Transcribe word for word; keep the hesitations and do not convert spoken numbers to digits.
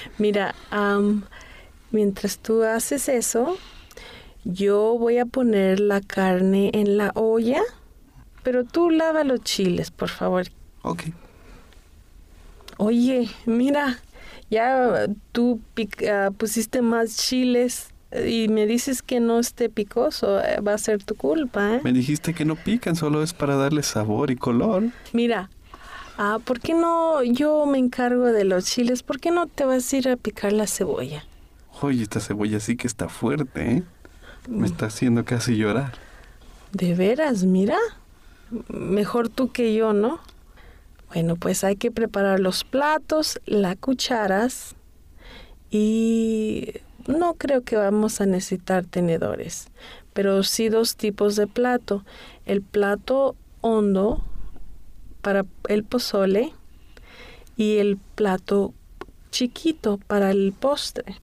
Mira, am, mientras tú haces eso, yo voy a poner la carne en la olla, pero tú lava los chiles, por favor. Ok. Oye, mira, ya tú pic- ah, pusiste más chiles y me dices que no esté picoso, eh, va a ser tu culpa, ¿eh? Me dijiste que no pican, solo es para darle sabor y color. Mira, ah, ¿por qué no yo me encargo de los chiles? ¿Por qué no te vas a ir a picar la cebolla? Oye, esta cebolla sí que está fuerte, ¿eh? Me Mm, está haciendo casi llorar. ¿De veras? Mira, mejor tú que yo, ¿no? Bueno, pues hay que preparar los platos, las cucharas y no creo que vamos a necesitar tenedores, pero sí dos tipos de plato. El plato hondo para el pozole y el plato chiquito para el postre.